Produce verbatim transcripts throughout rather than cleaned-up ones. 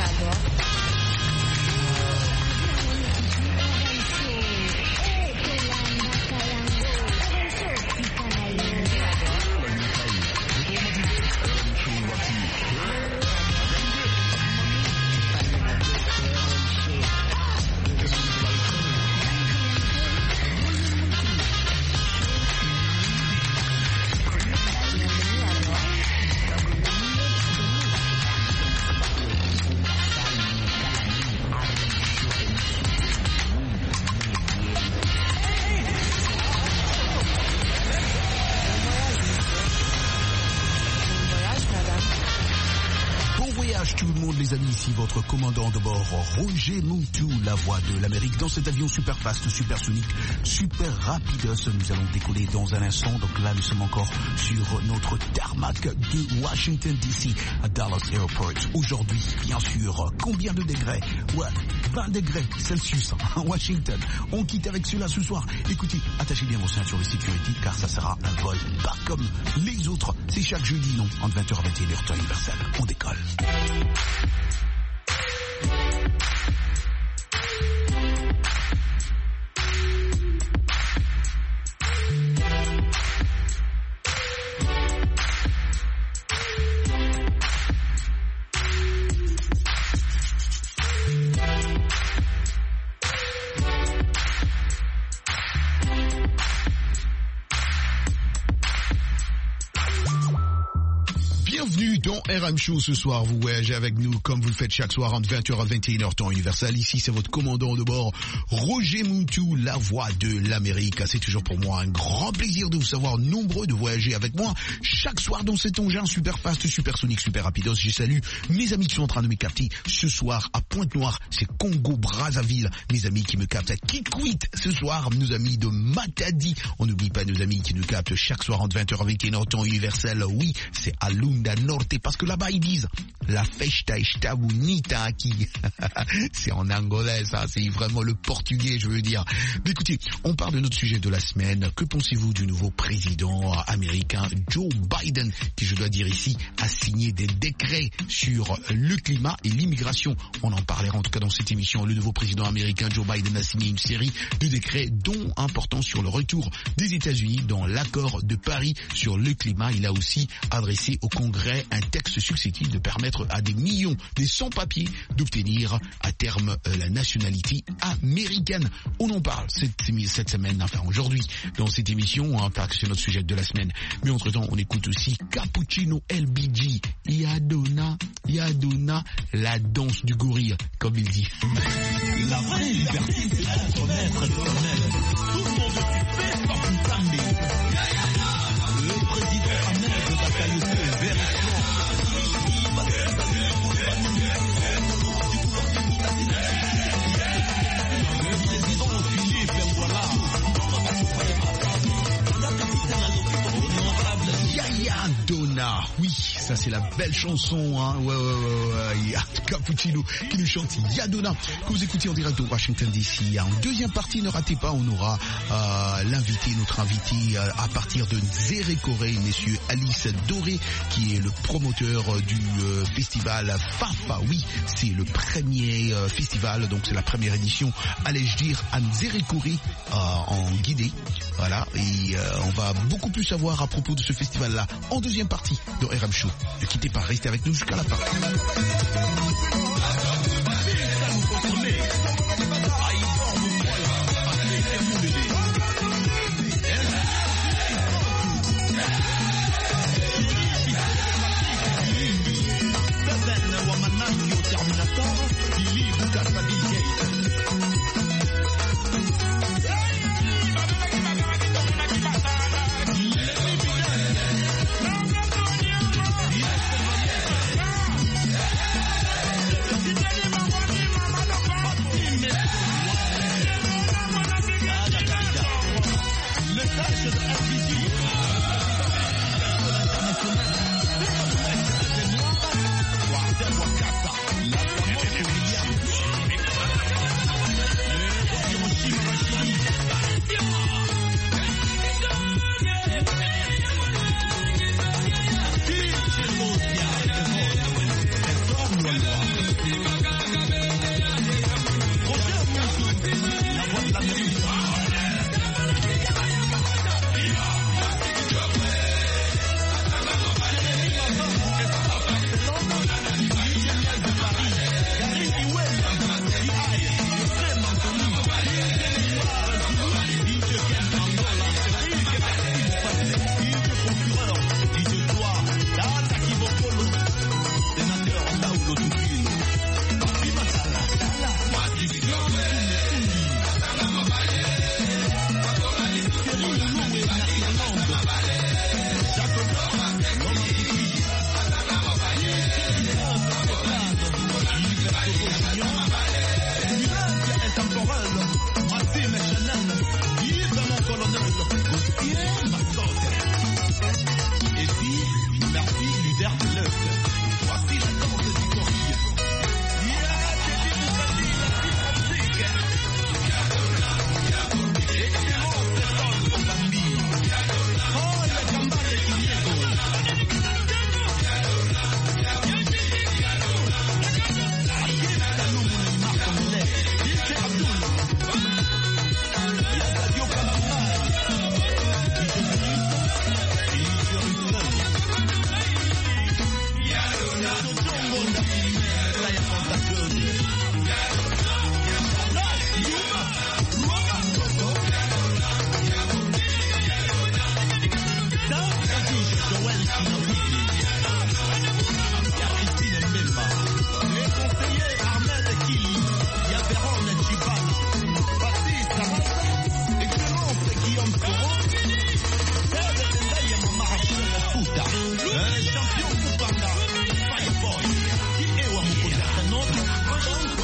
Tout le monde, les amis, ici votre commandant de bord, Roger Moutou, la voix de l'Amérique. Dans cet avion super fast, super sonique, super rapide, nous allons décoller dans un instant. Donc là, nous sommes encore sur notre tarmac de Washington D C à Dallas Airport. Aujourd'hui, bien sûr, combien de degrés? Ouais, vingt degrés Celsius à Washington. On quitte avec cela ce soir. Écoutez, attachez bien vos ceintures de sécurité car ça sera un vol pas comme les autres. C'est chaque jeudi, non, entre vingt heures et vingt et une heures temps universel. On décolle. R M Show ce soir, vous voyagez avec nous comme vous le faites chaque soir entre vingt heures et vingt et une heures temps universel. Ici c'est votre commandant de bord, Roger Moutou, la voix de l'Amérique. C'est toujours pour moi un grand plaisir de vous savoir nombreux de voyager avec moi chaque soir dans cet engin super fast, super sonique, super rapidos. Je salue mes amis qui sont en train de me capter ce soir à Pointe-Noire, c'est Congo Brazzaville. Mes amis qui me captent à Kikwit ce soir, nos amis de Matadi. On n'oublie pas nos amis qui nous captent chaque soir entre vingt heures et vingt et une heures temps universel. Oui, c'est à Lunda Norte. Parce que là-bas, ils disent la festa está bonita aquí. C'est en angolais, ça. C'est vraiment le portugais, je veux dire. Mais écoutez, on parle de notre sujet de la semaine. Que pensez-vous du nouveau président américain Joe Biden, qui, je dois dire ici, a signé des décrets sur le climat et l'immigration? On en parlera en tout cas dans cette émission. Le nouveau président américain Joe Biden a signé une série de décrets, dont importants sur le retour des États-Unis dans l'accord de Paris sur le climat. Il a aussi adressé au Congrès un texte successif de permettre à des millions de sans-papiers d'obtenir à terme euh, la nationalité américaine. On en parle cette, cette semaine, enfin aujourd'hui, dans cette émission, hein, parce que c'est notre sujet de la semaine. Mais entre-temps, on écoute aussi Cappuccino L B G, Yadona, Yadona, la danse du gorille, comme il dit. La vraie liberté, c'est d'être maître éternel. Tout ce qu'on veut faire par une tambe. Le président Ahmed Bakayoko, vérifiant. Donna, oui, ça c'est la belle chanson, hein, ouais, ouais, ouais, ouais, Cappuccino qui nous chante Yadona, que vous écoutez en direct de Washington D C. En deuxième partie, ne ratez pas, on aura euh, l'invité, notre invité euh, à partir de Nzerekore, messieurs Alice Doré, qui est le promoteur euh, du euh, festival Fafa. Oui, c'est le premier euh, festival, donc c'est la première édition, allais-je dire, à Nzerekore, euh, en Guinée. Voilà, et euh, on va beaucoup plus savoir à propos de ce festival-là en deuxième partie de R M Show. Ne quittez pas, restez avec nous jusqu'à la fin.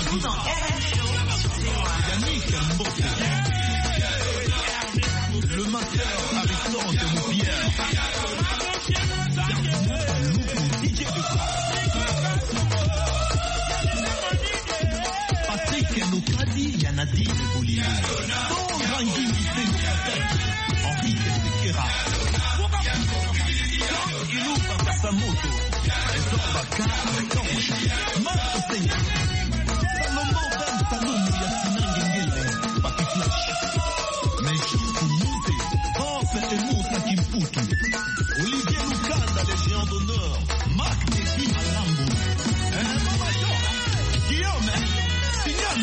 bientôt dans R M Show. Yannick Mboko. Le master Aristote Moupière. D J Patrick Nokadi, Yanadi de Bolivie. Ton grand Guy Henri Sekera. Ilou Bakasamoto. Ezobaka Akonji. Marco Senga. Salomon Ben Salom Yassina Ngengele. Papi Flash. Meshuku Mute. Orfe Emoussa Kimputu. Olivier Lukanda, les géants d'honneur. Marc Deki Malambo. Un major. Guillaume. Signal.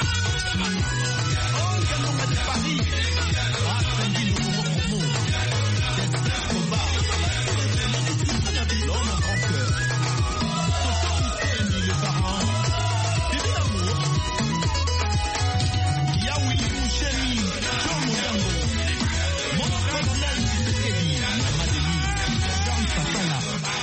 Oh, Galoma de Paris. Ah, Tanguy le Momo Momo. J'espère qu'on va. L'homme en grand cœur. Toto Hussein, le parent. Bibi Amour. Yaoui Mouchemi. John Moyango. Mon colonel Tshisekedi. Amadeli. Jean Sakala.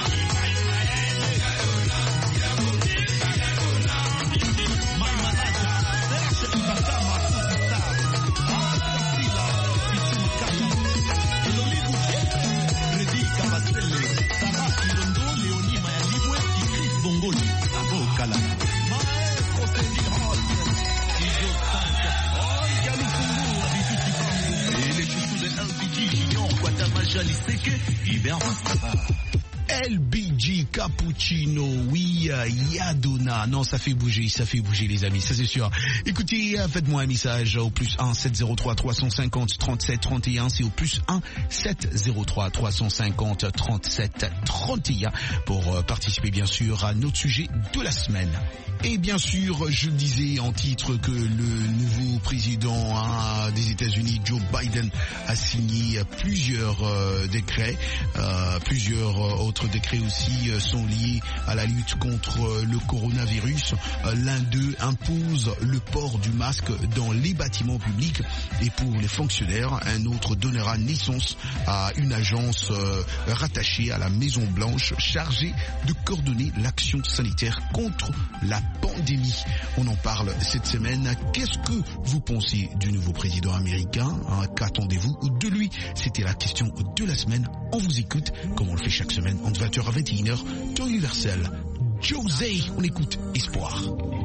Maimanaja. Serge Ibaka Makusita. Asasila. Kitsumukala. Eloli Boucher. Freddy Kabasele. Sarah Kilondo. Léonie Mayalibwe. Chris Bongoli. Sabo Kala. Maestro Sendi Holt. Ijo Sank. Olga Lukungu. Abidou Tibango. Et les chouchous de L B G. Guillaume Guadamaja Liseke. Hubert Mastara. L B G Cappuccino, oui, Yadona. Non, ça fait bouger, ça fait bouger les amis, ça c'est sûr. Écoutez, faites-moi un message au plus un sept zéro trois trois cent cinquante trente-sept trente et un. C'est au plus un sept zéro trois trois cent cinquante trente-sept trente et un pour participer bien sûr à notre sujet de la semaine. Et bien sûr, je disais en titre que le nouveau président hein, des États-Unis, Joe Biden, a signé plusieurs euh, décrets, euh, plusieurs euh, autres décrets aussi euh, sont liés à la lutte contre euh, le coronavirus. Euh, L'un d'eux impose le port du masque dans les bâtiments publics et pour les fonctionnaires, un autre donnera naissance à une agence euh, rattachée à la Maison Blanche chargée de coordonner l'action sanitaire contre la pandémie. On en parle cette semaine. Qu'est-ce que vous pensez du nouveau président américain hein? Qu'attendez-vous de lui? C'était la question de la semaine. On vous écoute comme on le fait chaque semaine entre vingt heures à vingt et une heures, temps universel. José, on écoute Espoir.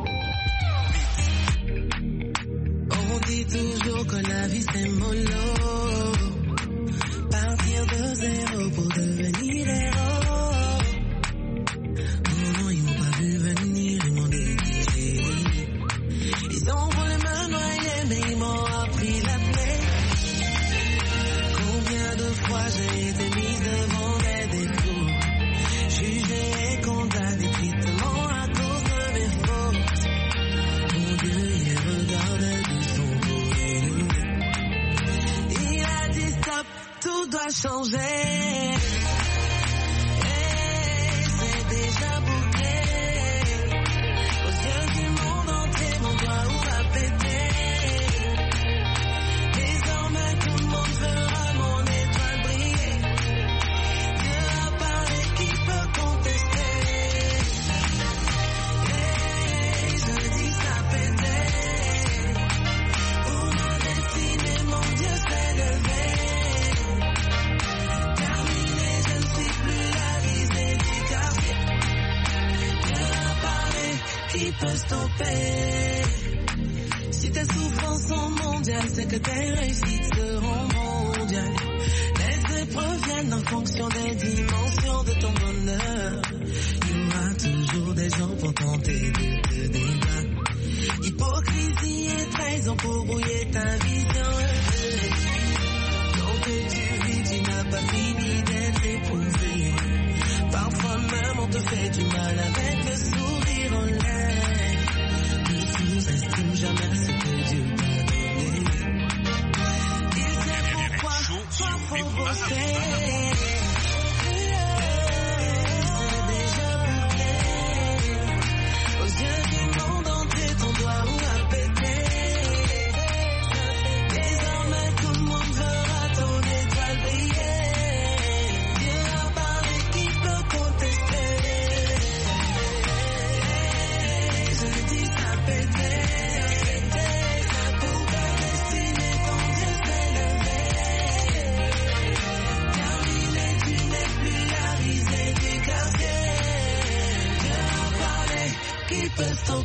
On dit toujours que la vie c'est mollo. Partir de zéro pour devenir héros. Non, non, ils m'ont pas vu venir, ils m'ont négligé. Ils ont voulu me noyer, mais ils m'ont appris la plaie. Combien de fois j'ai été mise devant des défauts, jugée et condamnée tristement à cause de mes fautes. Mon Dieu, il les regardait de son côté. Il a dit stop, tout doit changer. Et c'est déjà bouclé. Aux yeux du monde entier, mon doigt où a pété. Désormais tout le monde verra mon étoile briller. Dieu a parlé, qui peut contester? Et je dis ça pété. Pour ma destinée, mon Dieu s'est levé. Terminé, je ne suis plus la risée du quartier. Dieu a parlé, qui peut stopper? Si tes souffrances sont mondiales, c'est que tes réussites seront mondiales. Les épreuves viennent en fonction des dimensions de ton bonheur. Il y aura toujours des gens pour tenter de te débattre. Hypocrisie et trahison pour brouiller ta vision. Tant que tu vis, tu n'as pas fini d'être éprouvé. Parfois même on te fait du mal avec le sourire en l'air. Ne sous-estime jamais ce que Dieu t'a donné. Il sait pourquoi toi faut bosser. C'est déjà bouclé. Aux yeux du monde entier, ton doigt où a pété.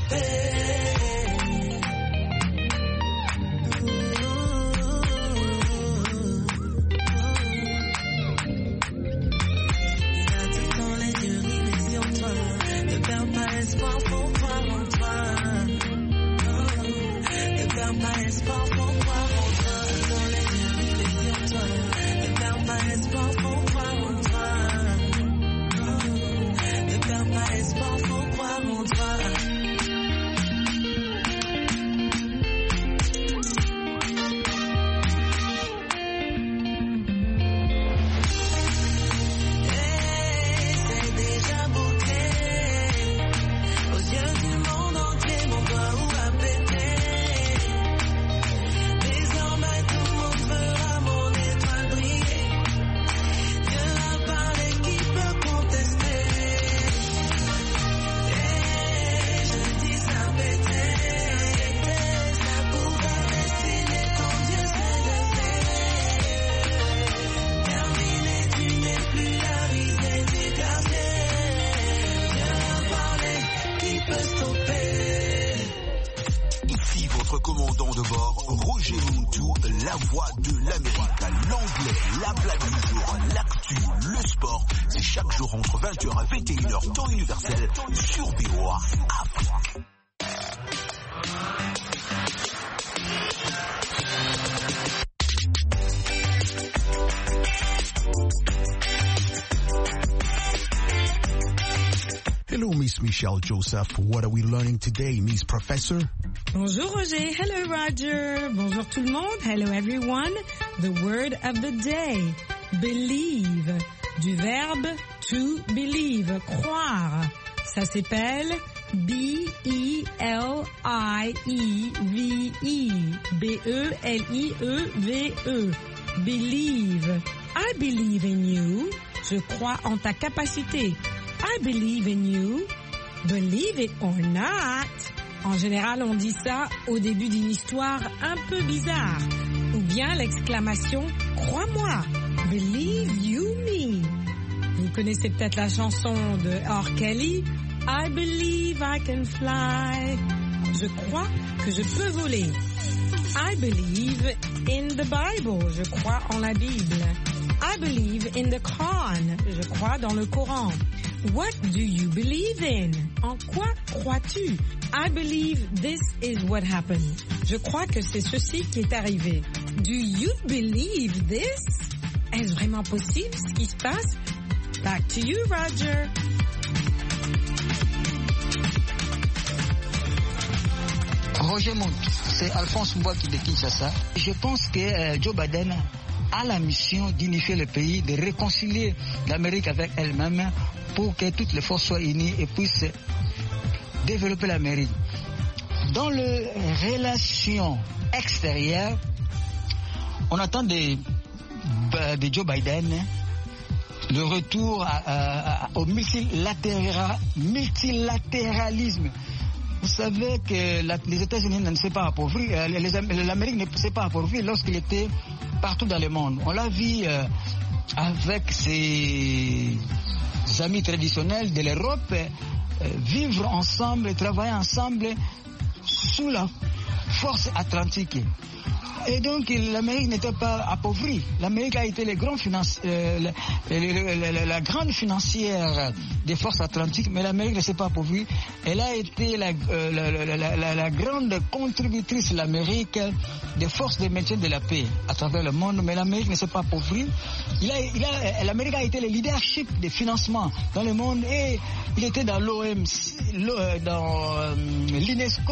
Commandant de bord, Roger Muntu, la voix de l'Amérique, l'anglais, la blague du jour, l'actu, le sport, c'est chaque jour entre vingt heures et vingt et une heures, temps universel, sur B O A Afrique. Hello, Miss Michelle Joseph. What are we learning today, Miss Professor? Bonjour Roger. Hello Roger. Bonjour tout le monde. Hello everyone. The word of the day. Believe. Du verbe to believe. Croire. Ça s'appelle B E L I E V E. B E L I E V E. Believe. I believe in you. Je crois en ta capacité. I believe in you. Believe it or not. En général, on dit ça au début d'une histoire un peu bizarre. Ou bien l'exclamation « Crois-moi ». Believe you me. Vous connaissez peut-être la chanson de R. Kelly « I believe I can fly ». Je crois que je peux voler. I believe in the Bible. Je crois en la Bible. I believe in the Quran. Je crois dans le Coran. What do you believe in? En quoi crois-tu? I believe this is what happened. Je crois que c'est ceci qui est arrivé. Do you believe this? Est-ce vraiment possible ce qui se passe? Back to you, Roger. Roger Muntu, c'est Alphonse Mbouaki de Kinshasa. Je pense que euh, Joe Biden a la mission d'unifier le pays, de réconcilier l'Amérique avec elle-même pour que toutes les forces soient unies et puissent développer l'Amérique. Dans les relations extérieures, on attend de, de Joe Biden le retour à, à, à, au multilatéra, multilatéralisme. Vous savez que la, les États-Unis ne s'est pas appauvri, euh, l'Amérique ne s'est pas appauvri lorsqu'il était partout dans le monde. On l'a vu euh, avec ses amis traditionnels de l'Europe, euh, vivre ensemble, travailler ensemble sous la force atlantique. Et donc l'Amérique n'était pas appauvrie. L'Amérique a été le grand financi- euh, la, la, la, la grande financière des forces atlantiques, mais l'Amérique ne s'est pas appauvrie. Elle a été la, euh, la, la, la, la, la grande contributrice, l'Amérique, des forces de maintien de la paix à travers le monde, mais l'Amérique ne s'est pas appauvrie. Il a, il a, L'Amérique a été le leadership des financements dans le monde et il était dans l'O M C, dans euh, l'UNESCO,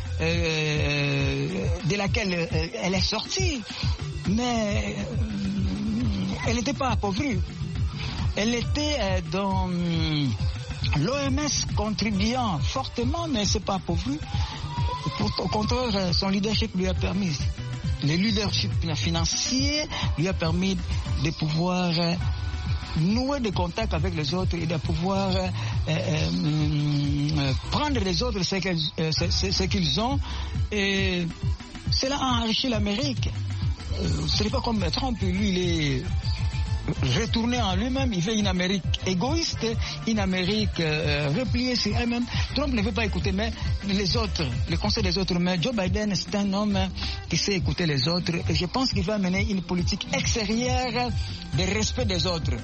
euh, de laquelle euh, elle est sortie, mais euh, elle n'était pas appauvrie. Elle était euh, dans euh, l'O M S contribuant fortement, mais elle ne s'est pas appauvrie. Au contraire, son leadership lui a permis, le leadership financier lui a permis de pouvoir euh, nouer des contacts avec les autres et de pouvoir euh, euh, euh, prendre les autres ce qu'ils, euh, ce, ce, ce qu'ils ont. Et cela a enrichi l'Amérique. Euh, ce n'est pas comme Trump, lui, il est retourner en lui-même. Il veut une Amérique égoïste, une Amérique euh, repliée sur elle-même. Trump ne veut pas écouter mais les autres, le conseil des autres. Mais Joe Biden, c'est un homme qui sait écouter les autres. Et je pense qu'il va mener une politique extérieure de respect des autres.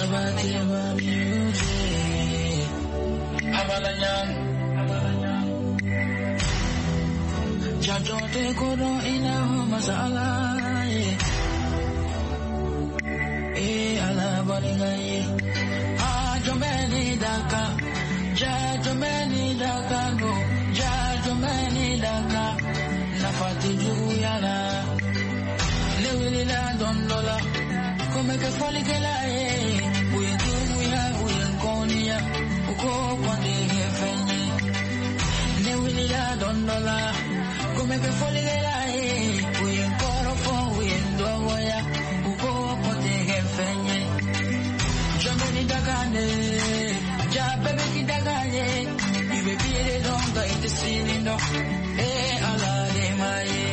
Eh ala baringaye ah jomeni daka ja jomeni daka no ja jomeni daka na fati juyala le wili la dondola come che foli che la e we do we have we konia uko kwande hefenye le wili la dondola come che foli che la e we koro fo we ndo ya Jamani Dagane, Jababi Dagane, you may be the longer in the scene, no, eh, Allah, de my.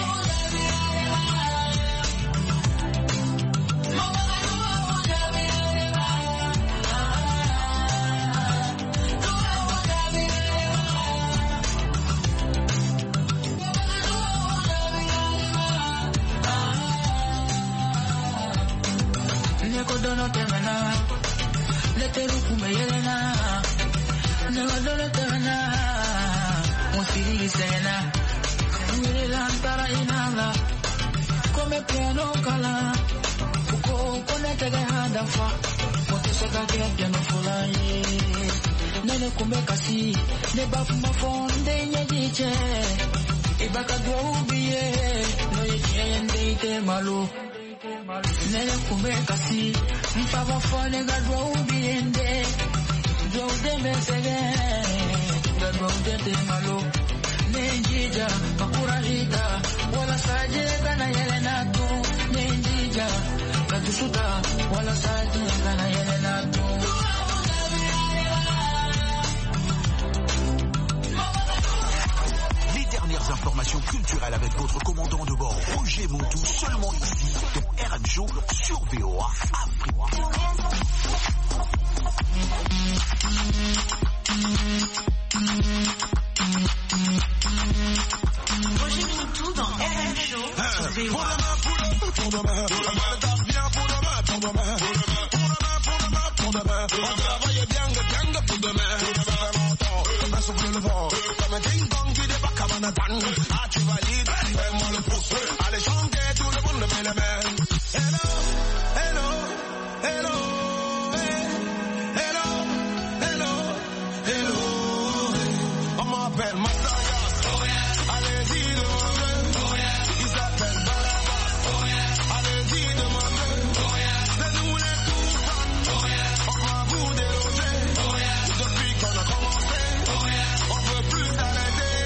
Dono temena, le teruku me yelena, never dono temena, musiri sena, wile lantara inala, come piano kala, uko kone tege hadafa, kote seka kia piano fulaye, nene kumbe kasi, ne bafu mafonde nye diche, ibaka dwa ubiye, no ye yende ite malu. Nene kumbe kasi mpava fone gadwa ubiende dwa udembe sege gadwa udete malo nenjija kakurahita wala saje kana yelena tu nenjija katusuta wala saje kana yelena tu. Dernières informations culturelles avec votre commandant de bord Roger Montou, seulement ici dans R M Show sur V O A Afrique. Roger Montou dans R M Show sur V O A. Pour demain, pour demain, tape bien pour demain, pour demain, pour demain, pour demain, pour demain, pour demain. On travaille bien, bien pour demain. Ça fait longtemps, on souffle le vent, comme un ding-dong qui débarque à Manhattan. Ah, tu valides, fais-moi le pouce. Allez chanter, tout le monde met les mains. Hello, hello, hello, hello, hello, hello. On m'appelle Matthias. Allez-y, demandez. Il s'appelle Barabas. Allez-y, demandez. C'est nous les tout fans. On va vous déloger. Depuis qu'on a commencé, on veut plus s'arrêter.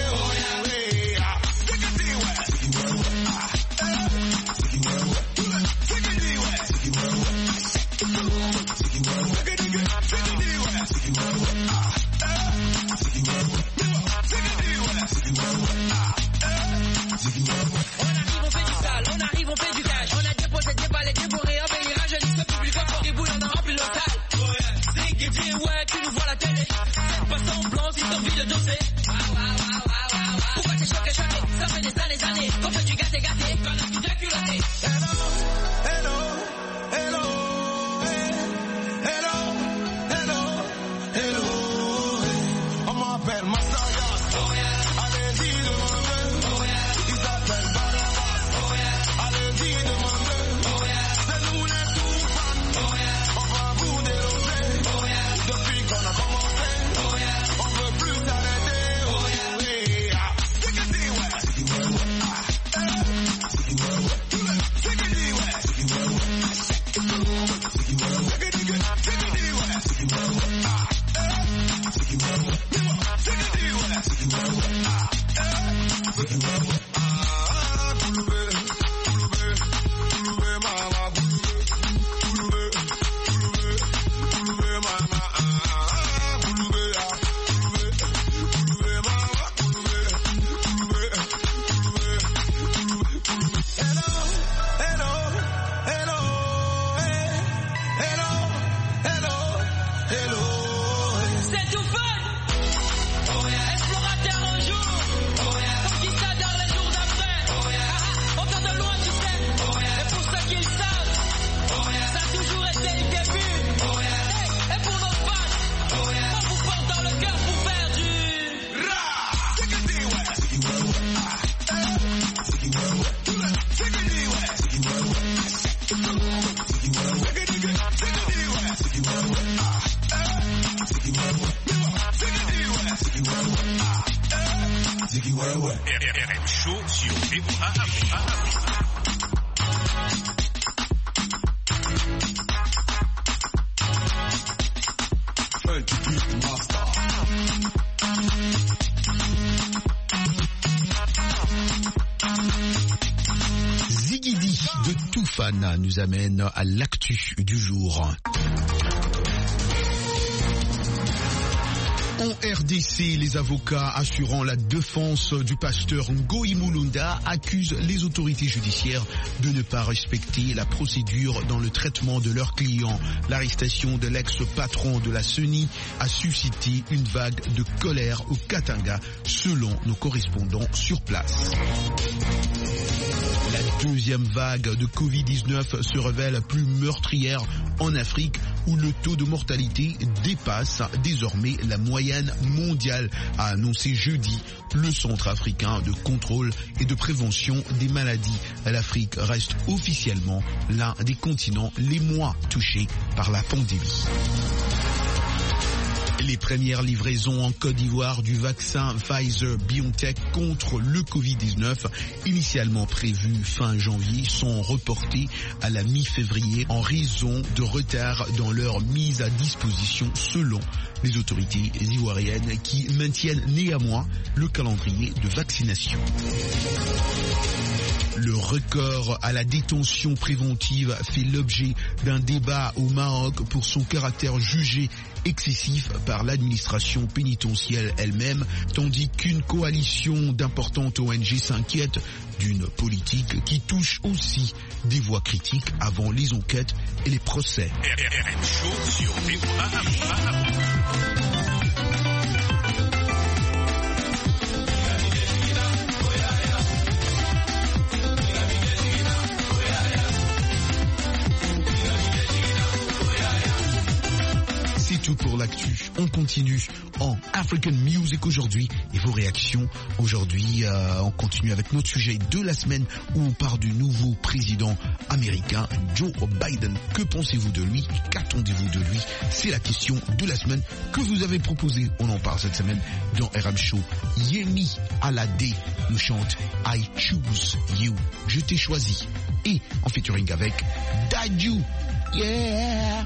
R M Show sur V O A Afrique. Ziggy D de Toufan nous amène à l'actu du jour. En R D C, les avocats assurant la défense du pasteur Ngoyi Mulunda accusent les autorités judiciaires de ne pas respecter la procédure dans le traitement de leurs clients. L'arrestation de l'ex-patron de la C E N I a suscité une vague de colère au Katanga, selon nos correspondants sur place. La deuxième vague de covid dix-neuf se révèle plus meurtrière en Afrique, où le taux de mortalité dépasse désormais la moyenne mondiale, a annoncé jeudi le Centre africain de contrôle et de prévention des maladies. L'Afrique reste officiellement l'un des continents les moins touchés par la pandémie. Les premières livraisons en Côte d'Ivoire du vaccin Pfizer-BioNTech contre le covid dix-neuf, initialement prévues fin janvier, sont reportées à la mi-février en raison de retard dans leur mise à disposition selon les autorités ivoiriennes qui maintiennent néanmoins le calendrier de vaccination. Le record à la détention préventive fait l'objet d'un débat au Maroc pour son caractère jugé excessif par l'administration pénitentiaire elle-même, tandis qu'une coalition d'importantes O N G s'inquiète d'une politique qui touche aussi des voix critiques avant les enquêtes et les procès. R M Show sur V O A Afrique. C'est tout pour l'actu. On continue en African Music aujourd'hui et vos réactions. Aujourd'hui, euh, on continue avec notre sujet de la semaine où on parle du nouveau président américain, Joe Biden. Que pensez-vous de lui? Qu'attendez-vous de lui? C'est la question de la semaine que vous avez proposée. On en parle cette semaine dans R M Show. Yemi Alade nous chante I Choose You. Je t'ai choisi. Et en featuring avec Dadju. Yeah.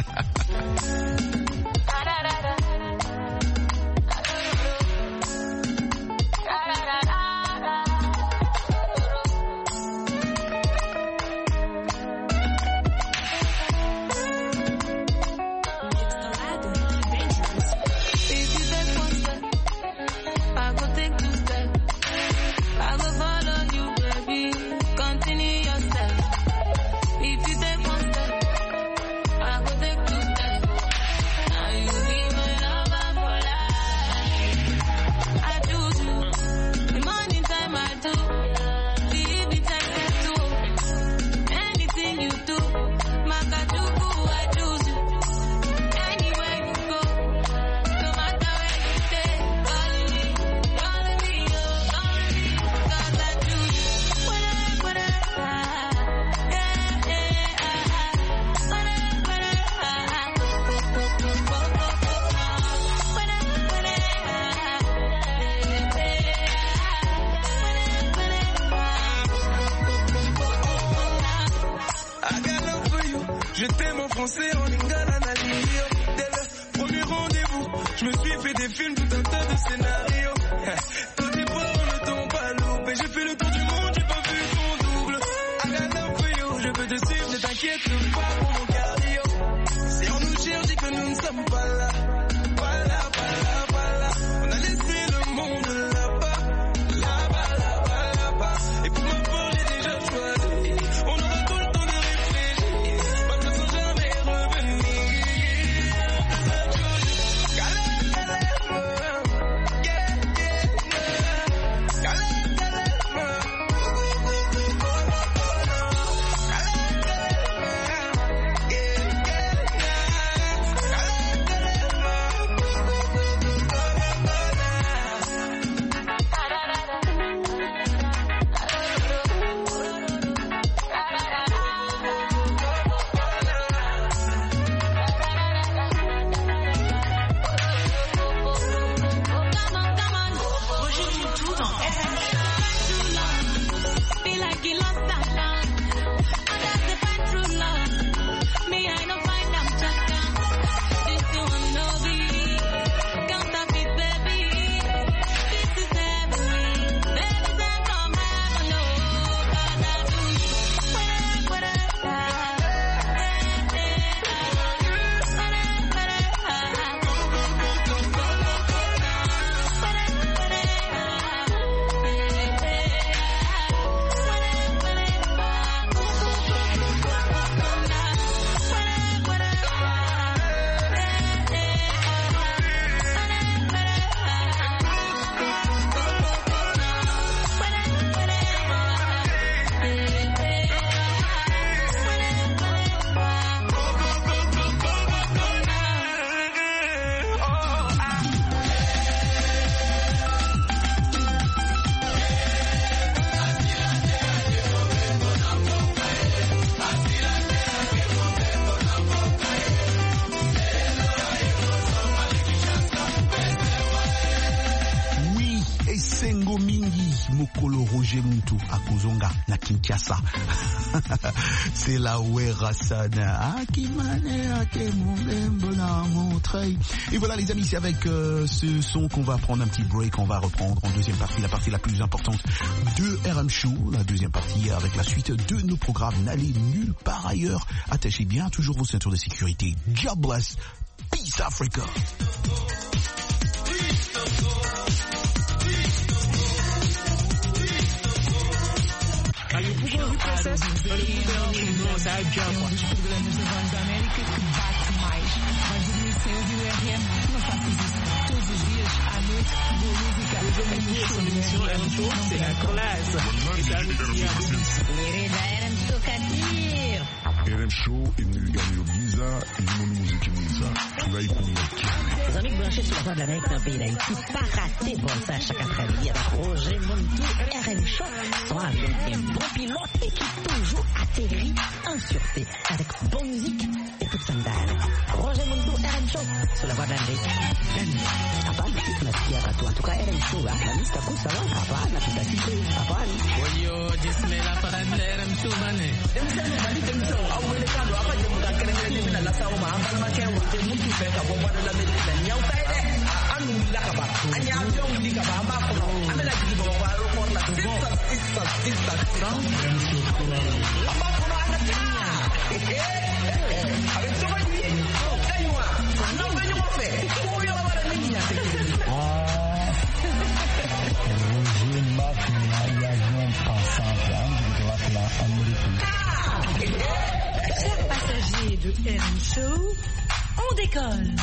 Je t'aime en français, en lingala, en alilio. Dès le premier rendez-vous, je me suis fait des films, tout un tas de scénarios. Quand t'es pas, on ne tombe pas loupé. J'ai fait le tour du monde, j'ai pas vu ton double. I got love for you, je peux te suivre, ne t'inquiète pas pour mon cardio. Si on nous cherche, dis que nous ne sommes pas là. Voilà, voilà, voilà. On a laissé le monde là-bas. Là-bas, là-bas, là-bas. Et pour ma part, j'ai déjà choisi. On aura tout le temps de réfléchir. Pas besoin sans jamais revenir. Yeah. Bosengo mingi mokolo Roger Muntu akozonga na Kinshasa. C'est la Werasana Akimane Akemomembo na Montreuil. Et voilà les amis, c'est avec euh, ce son qu'on va prendre un petit break. On va reprendre en deuxième partie, la partie la plus importante de R M Show. La deuxième partie avec la suite de nos programmes. N'allez nulle part ailleurs. Attachez bien toujours vos ceintures de sécurité. Jobless. Peace Africa. Are you pouvoir du process? Olha o governo, não sai de água. Um dos programas da Voz da América que bate mais. Vais dormir sem ouvir o R M? Não faças isso. Todos os dias, à noite, boa música. Hoje a minha emissão é um show, c'est la classe. Hereda R M Show Kadir. R M Show imegani Giza, imoni muziki Giza. Tunaikumbaki. Les amis branchés sur la Voix de l'Amérique dans le pays d'Haïti, pas rater bon ça chaque après-midi avec Roger Muntu. R M Show sont avec un bon pilote et qui toujours atterrit en sûreté avec bonne musique et toute sandale. Roger Muntu, R M Show sur la Voix de l'Amérique. Hapana kitu tunasikia watu, en tout cas R M Show la lista kusa wala hapana tutasikia hapana. Wayo jismela para R M Show bane. Demsema bali demsema au welekano hapa je mtakana nini na la sawa mahamba make wote mtu feka kwa bwana la medicine nyau kaide anu lakaba anya yo ndika ba ma ko amela jibo kwa ro ko la sista sista sista amba ko ana tinya eh avec toi ni kaiwa non venyo mo fe ko yo ba la niña ah Roger Mafia y a un passant de la Amérique. Chers passagers de R M Show, on décolle.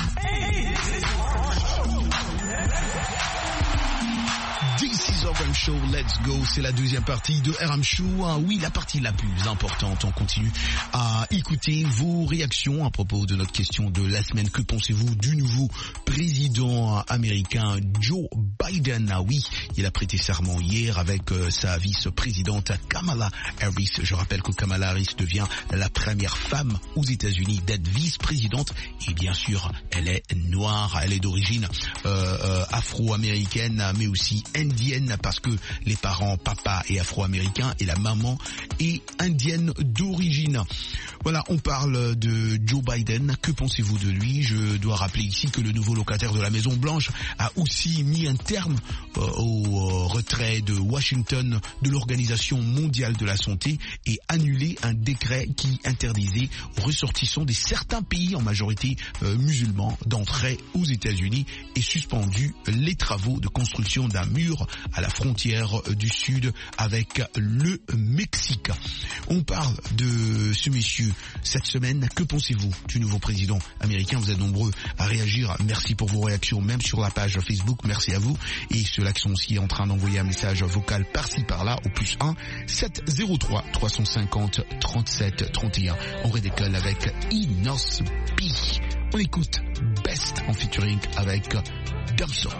This is R M Show, let's go, c'est la deuxième partie de R M Show. Ah oui, la partie la plus importante. On continue à écouter vos réactions à propos de notre question de la semaine. Que pensez-vous du nouveau président américain Joe Biden? Ah oui, il a prêté serment hier avec euh, sa vice-présidente Kamala Harris. Je rappelle que Kamala Harris devient la première femme aux États-Unis d'être vice-présidente. Et bien sûr, elle est noire, elle est d'origine euh, euh, afro-américaine, mais aussi indienne parce que les parents, papa est afro-américain et la maman est indienne d'origine. Voilà, on parle de Joe Biden. Que pensez-vous de lui? Je dois rappeler ici que le nouveau locataire de la Maison Blanche a aussi mis un terme euh, au euh, retrait de Washington de l'Organisation mondiale de la santé et annulé un décret qui interdisait aux ressortissants de certains pays en majorité euh, musulmans d'entrer aux États-Unis et suspendu les travaux de construction d'un mur à la frontière du sud avec le Mexique. On parle de ce monsieur cette semaine. Que pensez-vous du nouveau président américain? Vous êtes nombreux à réagir. Merci pour vos réactions, même sur la page Facebook. Merci à vous. Et ceux-là qui sont aussi en train d'envoyer un message vocal par-ci par-là au plus un sept zéro trois trois cent cinquante trente-sept trente et un. On redécolle avec Inos B. On écoute Best en featuring avec Damso.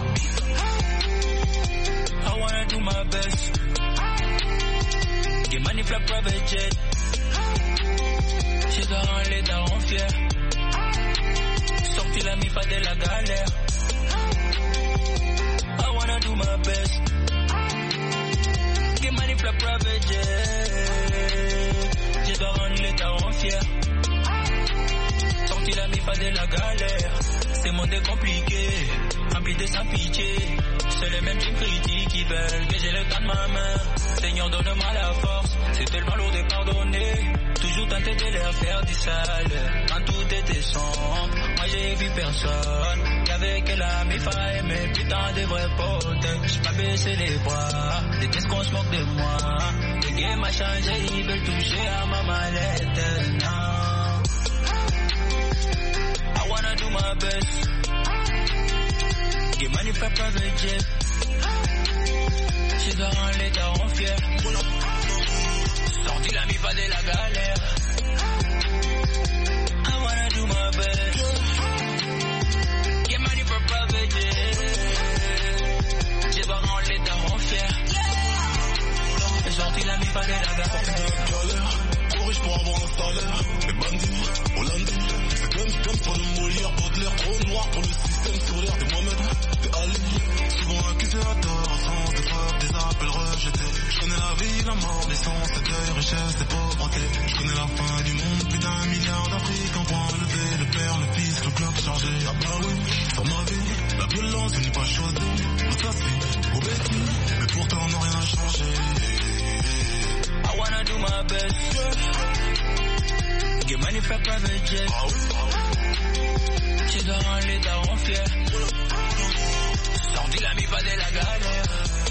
I wanna do my best. Get money for private jet. J'ai dans les darons fiers. Sorti la mi pas de la galère. I wanna do my best. Get money for private jet. J'ai dans les darons fiers. Sorti la mi pas de la galère. C'est monde est compliqué, rempli de sans pitié. C'est les mêmes qui me critiquent, qui veulent que j'ai le temps de ma main. Seigneur, donne-moi la force, c'est tellement lourd de pardonner. Toujours tenté de leur faire du sale, quand tout était sombre. Moi j'ai vu personne, y'avait que la mi-faille et mes putains de vrais potes. J'suis pas baissé les bras, les disent qu'on se moque de moi. Le game a changé, ils veulent toucher à ma mallette. Non. I wanna do my best. Get money for private jet. J'ai dans les darons fiers. Sorti la mi pas de la galère. I wanna do my best. Get money for private jet. J'ai dans les darons fiers. Sorti la mi pas de la galère. Corrige pour avoir un salaire. Les bandits, Hollandais, c'est comme Comme pour le Molière, Baudelaire, trop noir pour le système solaire. T'es Mohamed, t'es Ali. Souvent accusé à tort, en France, des frappes, des appels rejetés. Je connais la vie, la mort, l'essence, le deuil, richesse et pauvreté. Je connais la fin du monde, plus d'un milliard d'Afrique en point levé. Le père, le fils, le club chargé. Ah bah oui, dans ma vie, la violence, je n'ai pas choisi. Assassin, au bêtis, mais pourtant n'a rien changé. I wanna do my best. Get money for private jet. Tu dois rendre les darons fiers. Sorti la mi pas de la galère.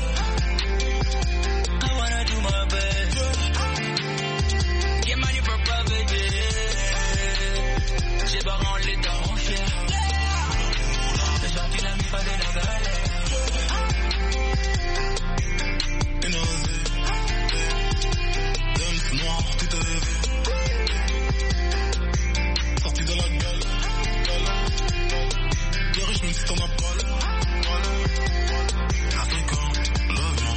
I wanna do my best. Get money for private jet. Tu dois rendre les darons fiers. Sorti la mi pas de la galère. Noir, tout est vu. Sorti de la gueule, les riches même si t'en as pas le Africain, l'avion.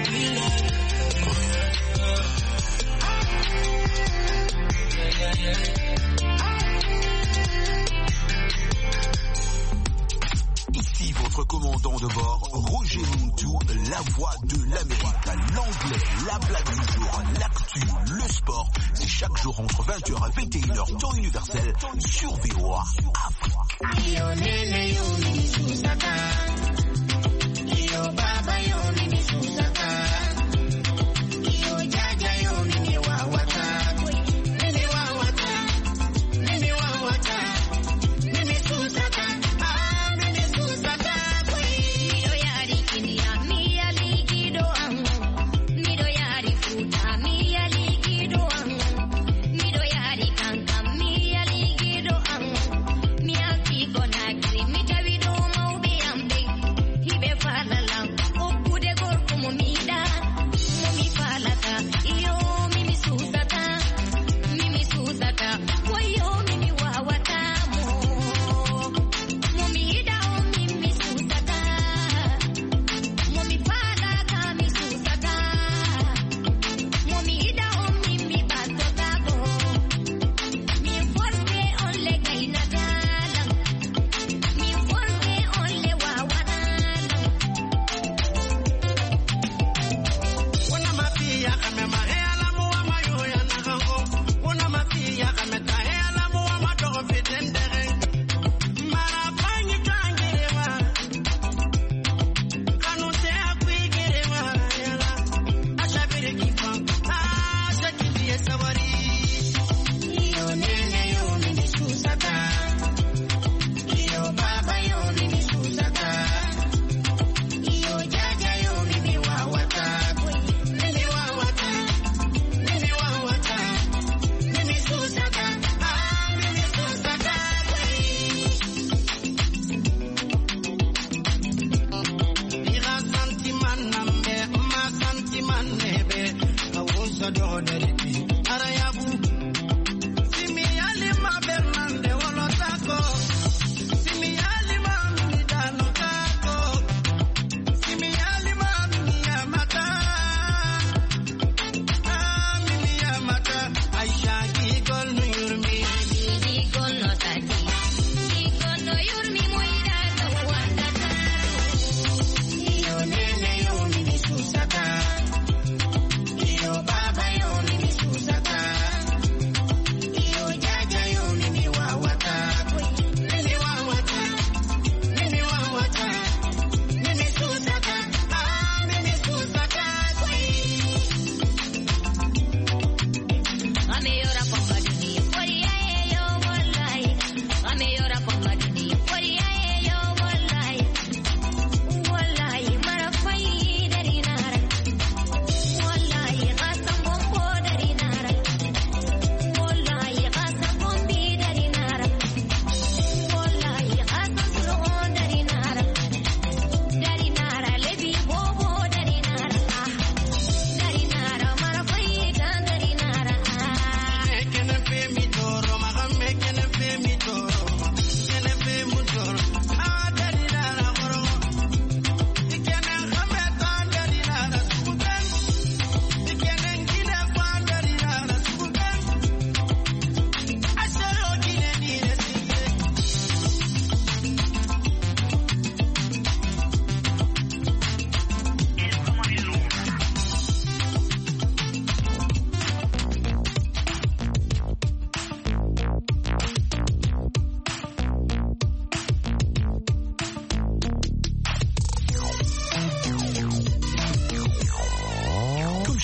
Ici votre commandant de bord, Roger Muntu, la voix de l'Amérique. L'anglais, la blague du jour, l'actu, le sport. C'est chaque jour entre vingt heures et vingt et une heures, temps universel, sur V O A Afrique.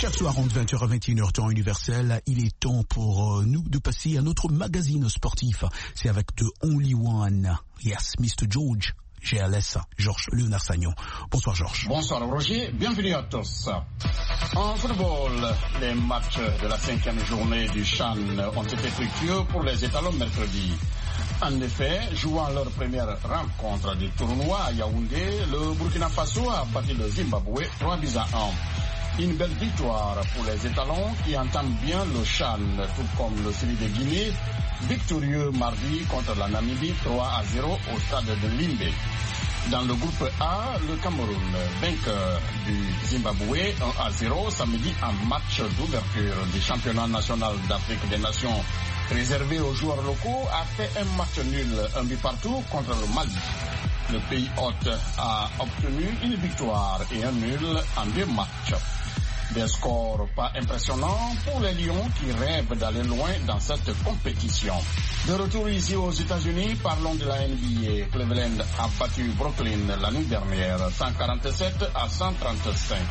Chaque soir entre vingt heures à vingt et une heures temps universel, il est temps pour euh, nous de passer à notre magazine sportif. C'est avec The Only One, yes, mister George, G L S, Georges Léonard Sagnon. Bonsoir Georges. Bonsoir Roger, bienvenue à tous. En football, les matchs de la cinquième journée du CHAN ont été fructueux pour les étalons mercredi. En effet, jouant leur première rencontre du tournoi à Yaoundé, le Burkina Faso a battu le Zimbabwe trois buts à un. Une belle victoire pour les étalons qui entament bien le CHAN, tout comme le celui de Guinée, victorieux mardi contre la Namibie trois à zéro au stade de Limbe. Dans le groupe A, le Cameroun, vainqueur du Zimbabwe un à zéro samedi en match d'ouverture du championnat national d'Afrique des Nations réservé aux joueurs locaux, a fait un match nul, un but partout contre le Mali. Le pays hôte a obtenu une victoire et un nul en deux matchs. Des scores pas impressionnants pour les Lions qui rêvent d'aller loin dans cette compétition. De retour ici aux États-Unis, parlons de la N B A. Cleveland a battu Brooklyn la nuit dernière, cent quarante-sept à cent trente-cinq.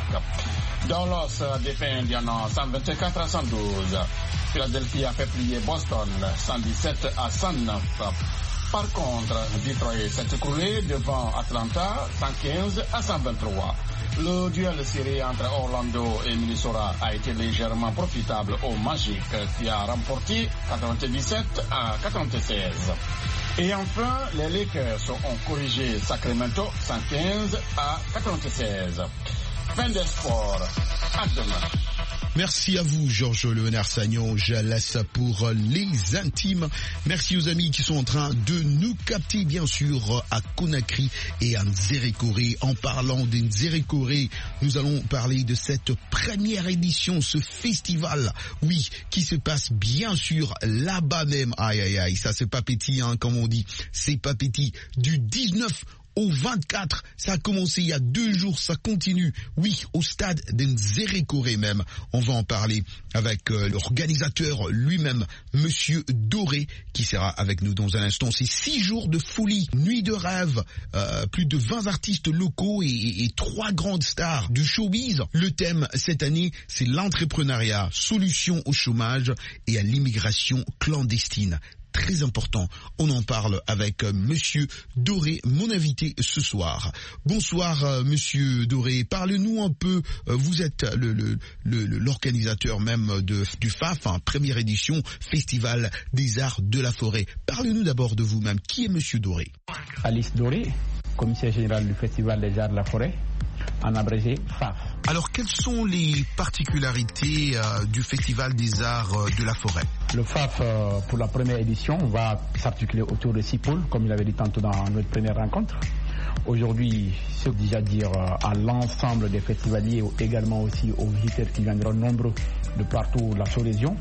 Dallas a défait Indiana cent vingt-quatre à cent douze. Philadelphie a fait plier Boston cent dix-sept à cent neuf. Par contre, Detroit s'est écroulé devant Atlanta cent quinze à cent vingt-trois. Le duel serré entre Orlando et Minnesota a été légèrement profitable au Magic qui a remporté quatre-vingt-dix-sept à quatre-vingt-seize. Et enfin, les Lakers ont corrigé Sacramento cent quinze à quatre-vingt-seize. Fin des sports. À demain. Merci à vous, Georges Léonard Sagnon. Je laisse pour les intimes. Merci aux amis qui sont en train de nous capter, bien sûr, à Conakry et à Nzérékoré. En parlant de Nzérékoré, nous allons parler de cette première édition, ce festival, oui, qui se passe bien sûr là-bas même. Aïe, aïe, aïe, ça c'est pas petit, hein, comme on dit. C'est pas petit. Du dix-neuf au vingt-quatre, ça a commencé il y a deux jours, ça continue, oui, au stade de Nzérékoré même. On va en parler avec euh, l'organisateur lui-même, Monsieur Doré, qui sera avec nous dans un instant. C'est six jours de folie, nuit de rêve, euh, plus de vingt artistes locaux et, et, et trois grandes stars du showbiz. Le thème cette année, c'est l'entrepreneuriat, solution au chômage et à l'immigration clandestine. Très important, on en parle avec euh, Monsieur Doré, mon invité ce soir. Bonsoir euh, Monsieur Doré, parlez-nous un peu, euh, vous êtes le, le, le, l'organisateur même de, du F A F, hein, première édition, Festival des Arts de la Forêt. Parlez-nous d'abord de vous-même, qui est Monsieur Doré? Alice Doré, commissaire général du Festival des Arts de la Forêt, en abrégé F A F. Alors, quelles sont les particularités euh, du Festival des Arts euh, de la Forêt? Le F A F, euh, pour la première édition, va s'articuler autour de six pôles, comme il avait dit tantôt dans notre première rencontre. Aujourd'hui, c'est déjà dire euh, à l'ensemble des festivaliers, également aussi aux visiteurs qui viendront nombreux de partout la sous-région,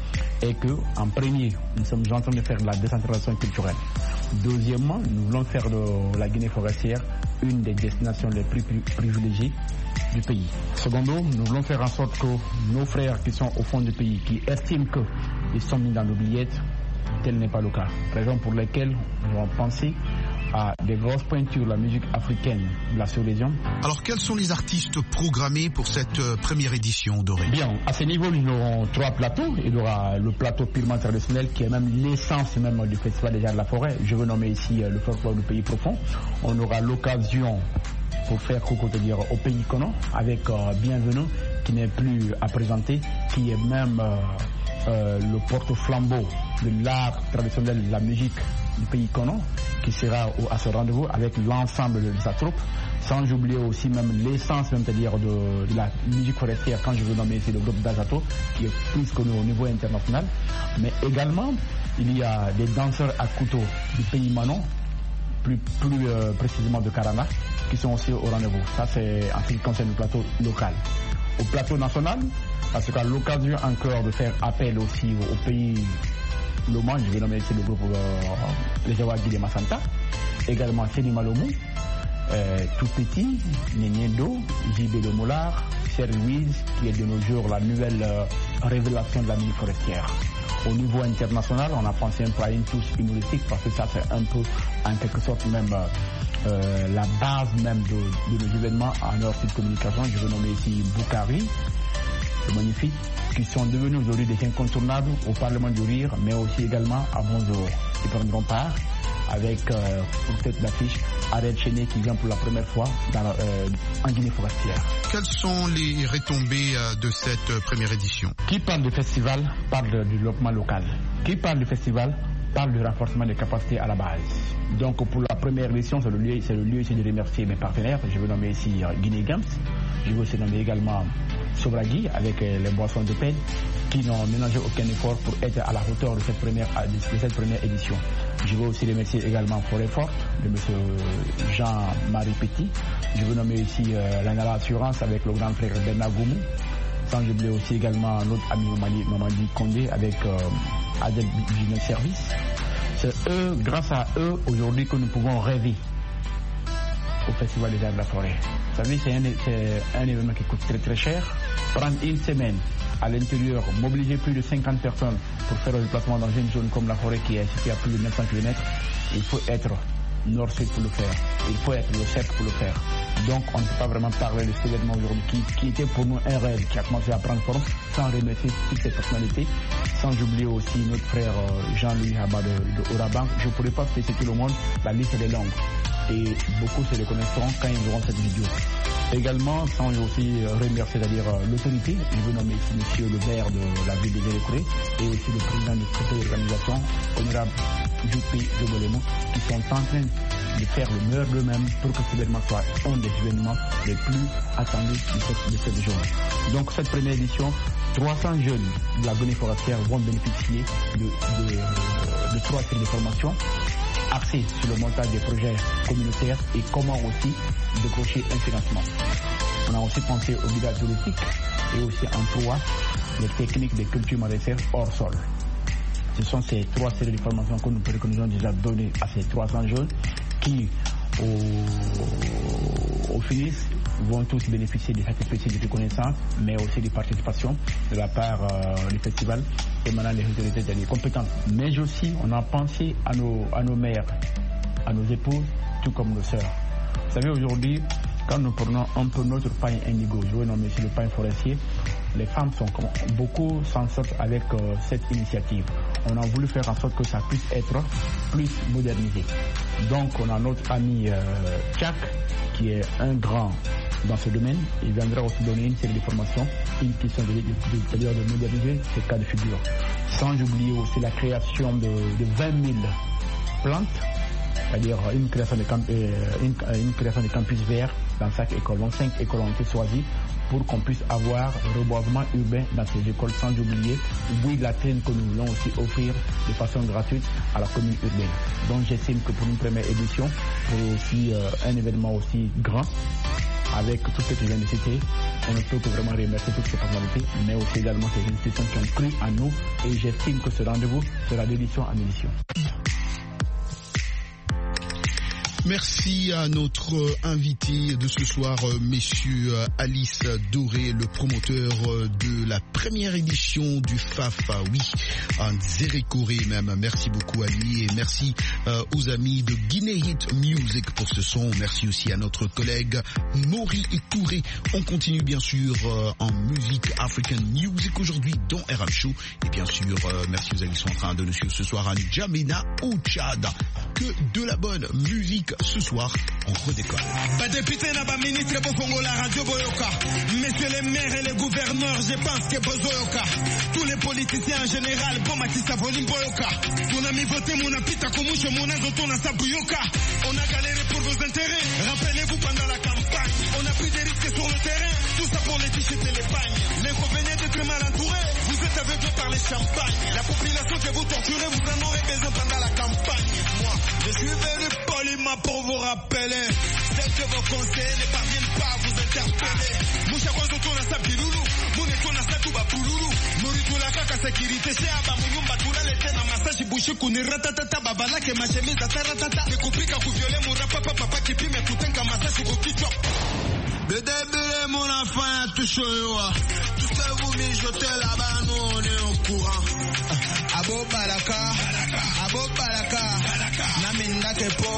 et que, en premier, nous sommes en train de faire de la décentralisation culturelle. Deuxièmement, nous voulons faire de la Guinée forestière une des destinations les plus privilégiées du pays. Secondo, nous voulons faire en sorte que nos frères qui sont au fond du pays, qui estiment qu'ils sont mis dans l'oubliette, tel n'est pas le cas. Raison pour laquelle nous avons pensé à des grosses pointures de la musique africaine de la sous-région. Alors, quels sont les artistes programmés pour cette euh, première édition, Doré? Bien, à ce niveau, nous aurons trois plateaux. Il y aura le plateau purement traditionnel qui est même l'essence même du Festival des Arts de la Forêt. Je veux nommer ici euh, le folklore du pays profond. On aura l'occasion pour faire coucou te dire au pays Kono avec euh, Bienvenue qui n'est plus à présenter, qui est même euh, euh, le porte-flambeau de l'art traditionnel de la musique du pays Kono, qui sera au, à ce rendez-vous avec l'ensemble de sa troupe, sans oublier aussi même l'essence même, c'est-à-dire de, de la musique forestière, quand je veux nommer ici le groupe d'Azato, qui est plus connu au niveau international, mais également il y a des danseurs à couteau du pays Manon, plus, plus euh, précisément de Karana, qui sont aussi au rendez-vous. Ça c'est en ce qui concerne le plateau local. Au plateau national, parce qu'à l'occasion encore de faire appel aussi au, au pays Loma, je vais nommer ici le groupe euh, les Jawagi de Massanta, également Chéri Malomou, euh, Tout Petit, Nénédo, J B de Moulard, Cher Louise, qui est de nos jours la nouvelle euh, révélation de la musique forestière. Au niveau international, on a pensé un peu à une touche humoristique parce que ça c'est un peu en quelque sorte même euh, la base même de, de nos événements en hors site communication. Je vais nommer ici Boukari, magnifiques, qui sont devenus aujourd'hui des incontournables au Parlement du Rire, mais aussi également à Bonjour. Ils prendront part avec, euh, pour tête d'affiche, Ariel Cheney qui vient pour la première fois dans la, euh, en Guinée forestière. Quelles sont les retombées euh, de cette euh, première édition? Qui parle du festival parle du développement local. Qui parle du festival parle du renforcement des capacités à la base. Donc pour la première édition, c'est le lieu, c'est le lieu ici de remercier mes partenaires. Je veux nommer ici euh, Guinée Games. Je veux aussi nommer également Sobragi avec euh, les boissons de peine qui n'ont ménagé aucun effort pour être à la hauteur de cette première, de cette première édition. Je veux aussi remercier également Forêt Forte de M. Jean-Marie Petit. Je veux nommer ici euh, l'Anala Assurance avec le grand frère Bernard Goumou. Sans oublier aussi également notre ami Mamadi Kondé avec euh, Adel Business Service. C'est eux, grâce à eux, aujourd'hui que nous pouvons rêver au Festival des Arts de la Forêt. Vous savez, c'est un, c'est un événement qui coûte très très cher. Prendre une semaine à l'intérieur, mobiliser plus de cinquante personnes pour faire le déplacement dans une zone comme la forêt qui est située à plus de neuf cents kilomètres, il faut être nord-sud pour le faire. Il faut être le cercle pour le faire. Donc on ne peut pas vraiment parler de cet événement aujourd'hui qui, qui était pour nous un rêve qui a commencé à prendre forme, sans remercier toutes ces personnalités, sans oublier aussi notre frère Jean-Louis Haba de, de Oraban. Je ne pourrais pas citer tout le monde, la liste est longue. Et beaucoup se reconnaîtront quand ils verront cette vidéo. Également, sans aussi remercier, c'est-à-dire l'autorité, je veux nommer ici monsieur le maire de la ville de Zélécouré et aussi le président du comité d'organisation, honorable Joupi Jobolemo, qui sont en train de faire le meilleur d'eux-mêmes pour que cet événement soit un des événements les plus attendus de cette, de cette journée. Donc cette première édition, trois cents jeunes de la Guinée forestière vont bénéficier de, de, de, de trois séries de formations axé sur le montage des projets communautaires et comment aussi décrocher un financement. On a aussi pensé au guidage touristique et aussi emploi les techniques de culture maraîchère hors sol. Ce sont ces trois séries de formations que nous, que nous avons déjà données à ces trois cents jeunes qui, au, au finish, vont tous bénéficier de cette espèce de reconnaissance, mais aussi de participation de la part euh, du festival émanant des autorités et des compétences. Mais aussi, on a pensé à nos, à nos mères, à nos épouses, tout comme nos sœurs. Vous savez, aujourd'hui, quand nous prenons un peu notre pain indigo, je veux nommer ici le pain forestier, les femmes sont comme beaucoup s'en sortent avec euh, cette initiative. On a voulu faire en sorte que ça puisse être plus modernisé. Donc on a notre ami euh, Tchak, qui est un grand dans ce domaine. Il viendra aussi donner une série de formations, une question de, de, de, de, de moderniser ces cas de figure. Sans oublier aussi la création de, de vingt mille plantes, c'est-à-dire une création de, camp, euh, une, une création de campus verts dans chaque école. Donc cinq écoles ont été choisies pour qu'on puisse avoir un reboisement urbain dans ces écoles, sans oublier oui, la traîne que nous voulons aussi offrir de façon gratuite à la commune urbaine. Donc j'estime que pour une première édition, pour aussi euh, un événement aussi grand, avec tout ce que je viens de citer, on ne peut que vraiment remercier toutes ces personnalités, mais aussi également ces institutions qui ont cru en nous, et j'estime que ce rendez-vous sera d'édition en édition. Merci à notre invité de ce soir, messieurs Alice Doré, le promoteur de la première édition du F A F, oui, en Zérécouré même. Merci beaucoup à lui et merci euh, aux amis de Guinée Hit Music pour ce son. Merci aussi à notre collègue Maury Touré. On continue bien sûr euh, en musique African Music aujourd'hui dans R M Show. Et bien sûr, euh, merci aux amis qui sont en train de nous suivre ce soir à N'Djamena au Tchad. Que de la bonne musique ce soir, on redécolle. Bah député n'a pas ministre pour Congo la radio Boyoka. Messieurs les maires et les gouverneurs, je pense que Bozoyoka. Tous les politiciens en général, bon Matissa Volim Boyoka. Mon ami voté mon apita Koumouche, mon azoto na Sabuyoka. On a galéré pour vos intérêts. Rappelez-vous pendant la campagne, on a pris des risques sur le terrain. Tout ça pour les t-shirts et les pagnes. L'inconvénient d'être mal entouré, vous êtes aveuglés par les champagnes. La population que vous torturez, vous en aurez besoin pendant la campagne. Moi, je suis venu poliment pour vous rappeler. Celles que vos conseils ne parviennent pas à vous interpeller. Moucha Kwanzo tona sa bilulu, mune tona sa tuba pululu. Moritula kaka sécurité, c'est aba muyumba tula lete na massage bouché kuni ratatata babala ke ma chemise ataratata. Nekupika kuviole mon rapa papa qui pime kutenka massage kukichwa. De début mon enfant touche yo. Tout ce que vous mijotez là-bas, nous on est au courant. Abo Balaka, Abo Balaka, Naminda Kepo,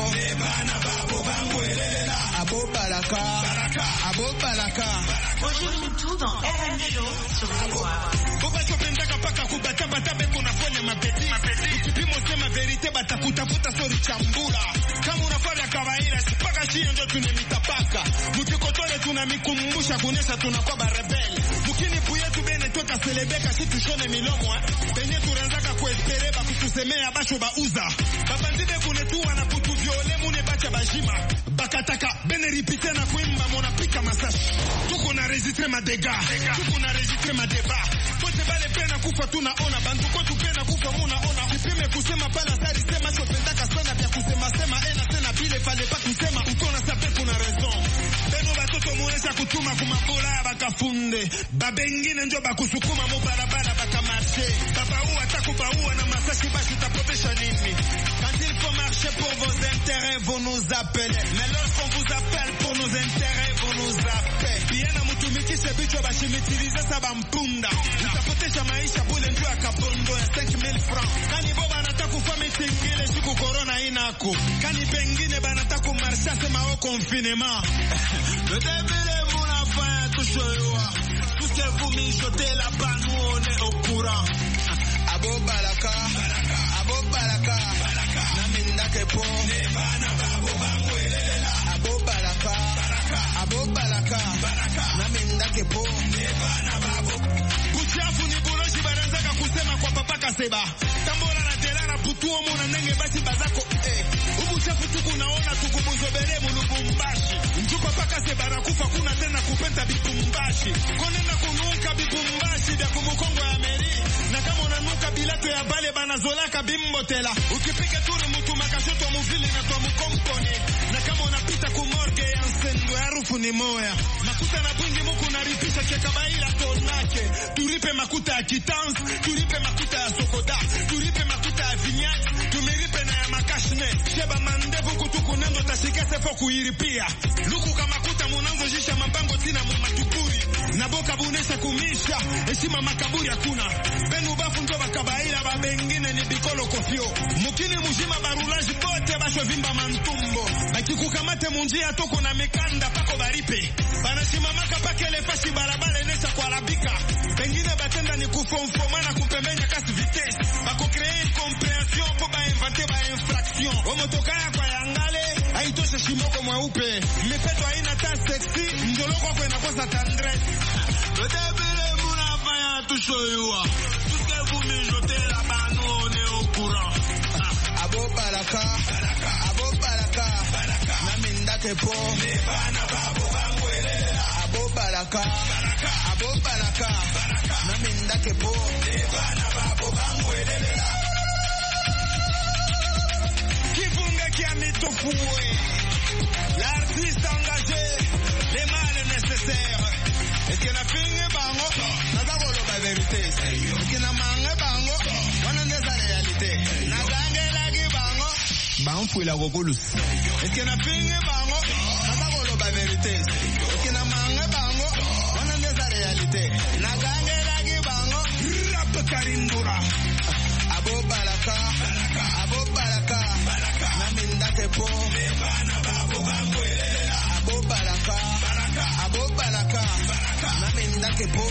Abo Balaka, Abo Balaka. Roger Moutou dans R M Show sur Voix. Bobacho pendaka paka kubata bata beko nafanya mapeti. Ukipimo sema verite batakutafuta sori chambula. Kama unafanya kawaida sipaka chini ndio tunemitapaka. Mutikotole tunamikumbusha kunesha tunakuwa barebeli. Mukini buyetu bene toka selebeka si tushone milomo. Benye turanzaka kuespere bakutusemea basho bauza. Babanzibe kunetua na kutu viole mune bacha bajima. Bakataka bene ripite na kuimba mona pika masashi. Tuko na registre ma dega. Tuko na registre ma deba. Kote bale pena kufa tunaona. Bantu kotu pena kufa munaona. Upime kusema pala sari sema chopendaka sana vya kusema sema ena tena bile fale pa kusema ukona sape kuna raison. Beno batoto munesha kutuma kumabola ya bakafunde. Babengine njo bakusukuma mu barabara bakamarche. Babaua takubaua na masashi bashi utapotesha nini? Quand il faut marcher pour vos intérêts, vous nous appelez. Mais lorsqu'on vous appelle pour nos intérêts, vous nous appelez. Bien na mutumikishe bichwa bashimitilize saba mpunda. Utapotesha maisha bule njo ya kabondo ya cinq mille francs. Kani boba anataka kufanya tingile siku corona inako. Kani pengine banataka marsha sema au confinement. Le débile mon affaire touche yo. Tout ce que vous mijotez là-bas, nous on est au courant. Abo Balaka, Abo Balaka, Naminda Kepo, Abo Balaka, Abo Balaka, Naminda Kepo. Kuchafu ni buloshi baranzaka kusema kwa papa kaseba. Tambora na tela na putuo muna nenge basi bazako eh. Ubu chafu tuku naona tukubuzobele mulubumbashi. Njuko paka seba na kufa kuna tena kupenta bibumbashi. Konenda kunuka bibumbashi vya kumukongo ya meri. Na kama unanuka bilato ya bale banazolaka bimbotela. Ukipika turu mutu makashoto muvili na kwa mukompone. Na kama unapita kumorge ya nsendo ya rufu ni moya. Makuta na bwingi muku naripisha kekabaila tonake. Turipe makuta ya kitans, turipe makuta ya sokoda, turipe makuta ya vinyat, tumiripe na ya makashne. Sheba mandevu kutuku nendo tashikese foku iripia. Luku kama kuta munanzo jisha mabango tina mumatupuri. Na boka bunesha kumisha, heshima makaburi hakuna. Benu bafu njo bakabaila babengine ni bikolo kofio. Mukini mujima barulaji bote basho vimba mantumbo. Bakikukamate munjia toko na mikanda pako baripe. Banashimamaka pakele fashi barabale nesha kwa labika. Pengine batenda ni kufonfomana kupembenya kasi vitesse. Bako kreye comprehension po ba invente ba infraction. Omotoka ya kwa yangale, haitoshe shimoko mweupe. Mipeto haina ta sexy, njoloko kwa inakosa tandresse. Le débile mouna faya touche yoa. Tout ce que vous mijotez là-bas, nous on est au courant. Abo Balaka, Abo Balaka, Naminda Kepo, Abo Balaka, Abo Balaka, Naminda Kepo, Kifunga kia mitofue, l'artiste engagé, les mâles nécessaires. Est-ce qu'il y a finge bango? Nazagolo ba vérité. Est-ce qu'il y a mange bango? Wana neza réalité. Nazange lagi bango. Bango fue la gogolus. Est-ce qu'il y a finge bango? Nazagolo ba vérité. Est-ce qu'il y a mange bango? Wana neza réalité. Nazange lagi bango. Rap karindura. Abo Balaka, Abo Balaka, Naminda Kepo, Abo Balaka, Abo Balaka, Naminda Kepo.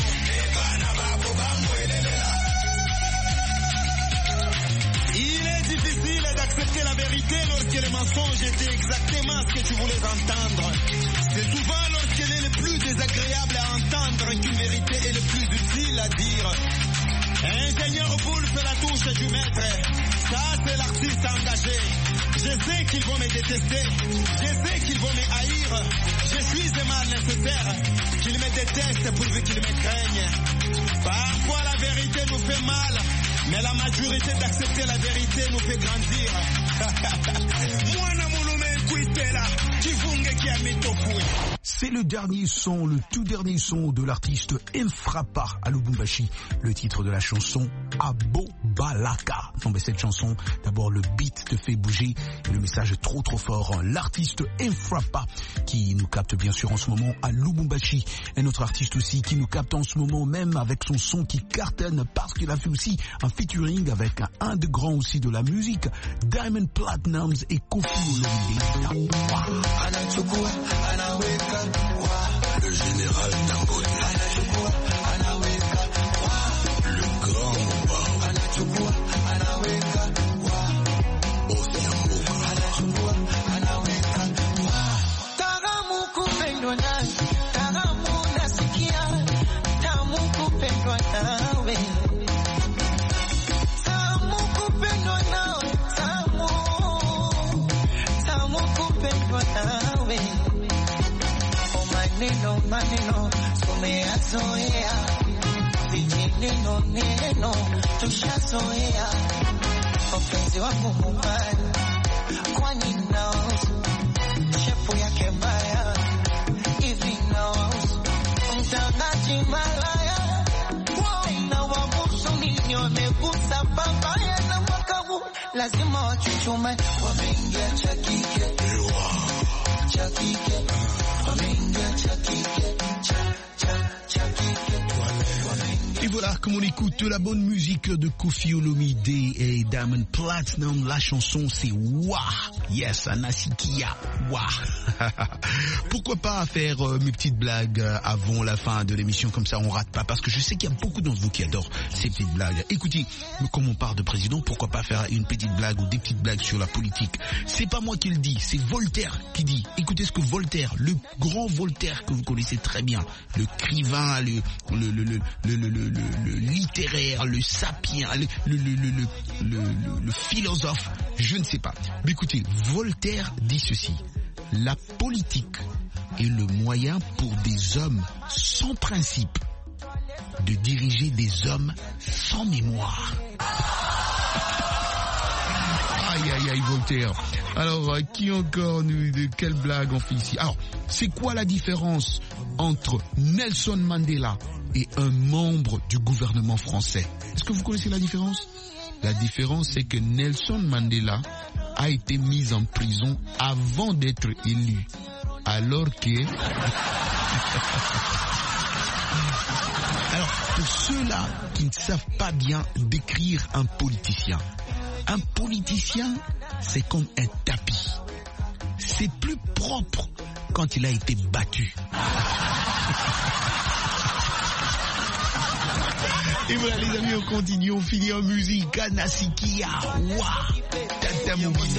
Il est difficile d'accepter la vérité lorsque les mensonges étaient exactement ce que tu voulais entendre. C'est souvent lorsqu'elle est le plus désagréable à entendre qu'une vérité est le plus utile à dire. Ingénieur Boule fait la touche du maître. Ça, c'est l'artiste engagé. Je sais qu'ils vont me détester. Je sais qu'ils vont me haïr. Je suis un mal nécessaire. Qu'ils me détestent pourvu qu'ils me craignent. Parfois, la vérité nous fait mal. Mais la majorité d'accepter la vérité nous fait grandir. Moi, na mulume kuitela. C'est le dernier son, le tout dernier son de l'artiste Mfrapa à Lubumbashi. Le titre de la chanson Abo Balaka. Non mais cette chanson, d'abord le beat te fait bouger et le message est trop trop fort. L'artiste Mfrapa qui nous capte bien sûr en ce moment à Lubumbashi. Un autre artiste aussi qui nous capte en ce moment même avec son son qui cartonne parce qu'il a fait aussi un featuring avec un, un des grands aussi de la musique, Diamond Platnumz et Koffi Olomide. Le général Dangote, le grand Mouba, Maneno maneno tumeyazoea, vijineno neno tushazoea. Wapenzi wangu mubaya, kwani naosu shepu yake mbaya hivi naosu mtangaji malaya na wabusu nini wamegusa babaya na mwaka huu lazima wachuchume, wameingia cha kike cha kike. Et voilà, comme on écoute la bonne musique de Koffi Olomide et Diamond Platnumz, la chanson c'est Wah, yes, Anasikia, Wah. Pourquoi pas faire euh, mes petites blagues euh, avant la fin de l'émission, comme ça on rate pas, parce que je sais qu'il y a beaucoup d'entre vous qui adorent ces petites blagues. Écoutez, comme on parle de président, pourquoi pas faire une petite blague ou des petites blagues sur la politique. C'est pas moi qui le dis, c'est Voltaire qui dit. Écoutez ce que Voltaire, le grand Voltaire que vous connaissez très bien, le écrivain, le le le le le le, le, le, le littéraire, le sapien, le le le le, le, le, le, le philosophe, je ne sais pas. Mais écoutez, Voltaire dit ceci: la politique est le moyen pour des hommes sans principe de diriger des hommes sans mémoire. Aïe aïe aïe Voltaire. Alors, euh, qui encore nous, de quelle blague on fait ici? Alors, c'est quoi la différence entre Nelson Mandela et un membre du gouvernement français? Est-ce que vous connaissez la différence? La différence, c'est que Nelson Mandela a été mis en prison avant d'être élu, alors que... Alors, pour ceux-là qui ne savent pas bien décrire un politicien, un politicien, c'est comme un tapis. C'est plus propre quand il a été battu. Et voilà les amis, on continue, on finit en musique. Anasikia, Wah, Tata Mobile.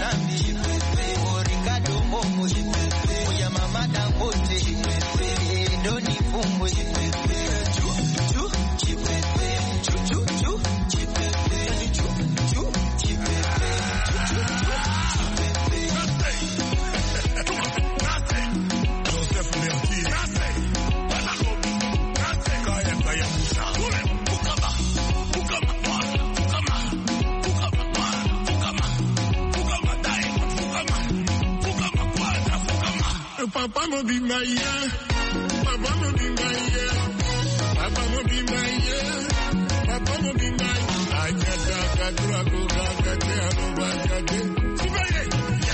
Papa mo be my yeah, Papa mo be my yeah, Papa mo be my yeah, Papa mo be my. Anya ka ka tura ko ka ka te alo ba ka te. Sibaye.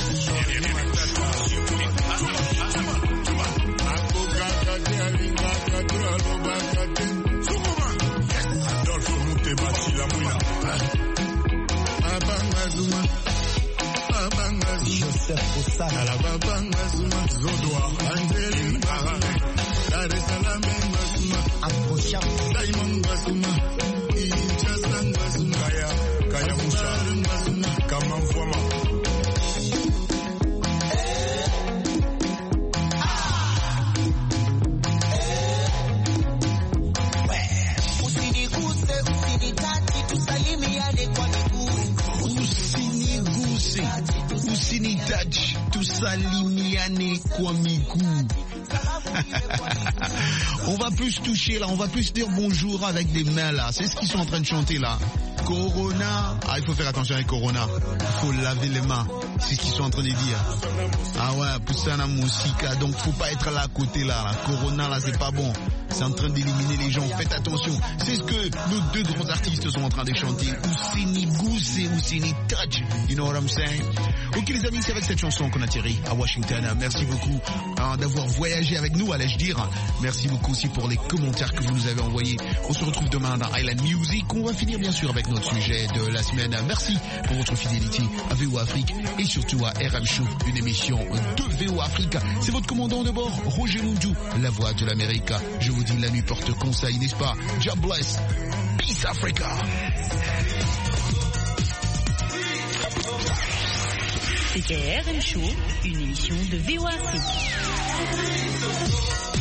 Ako ka ka te alinga ka tura alo ba ka te. Sukuma. Adolfo Muteba Chilamula. Abanga Zuma. Joseph Osana, la Babanga Zuma, Zodoa, Angeli Mbara, Dar es Salaam Ngazuma, Akocha, Simon Ngazuma, Inchasa Ngazuma, Kaya, Kaya Musa Ngazuma, Kamamfwama. Usiniguse, usinitaki, tusalimiane kwa miguu. Usiniguse, usinitouch, tusalimiane kwa miguu. On va plus se toucher là, on va plus se dire bonjour avec des mains là. C'est ce qu'ils sont en train de chanter là. Corona, ah il faut faire attention avec Corona. Il faut laver les mains. C'est ce qu'ils sont en train de dire. Ah ouais, Poussana Moussika, donc faut pas être là à côté là. La Corona là, c'est pas bon. C'est en train d'éliminer les gens. Faites attention. C'est ce que nos deux grands artistes sont en train de chanter. Ouseni Goose et Ouseni Touch. You know what I'm saying? Ok les amis, c'est avec cette chanson qu'on atterrit à Washington. Merci beaucoup hein, d'avoir voyagé avec nous, allais-je dire. Merci beaucoup aussi pour les commentaires que vous nous avez envoyés. On se retrouve demain dans Island Music. On va finir bien sûr avec notre sujet de la semaine. Merci pour votre fidélité à V O Afrique et surtout à R M Show, une émission de V O Afrique. C'est votre commandant de bord, Roger Mundou, la voix de l'Amérique. Je vous dis la nuit porte conseil, n'est-ce pas? God bless. Peace Africa. C'était R M Show, une émission de V O Afrique.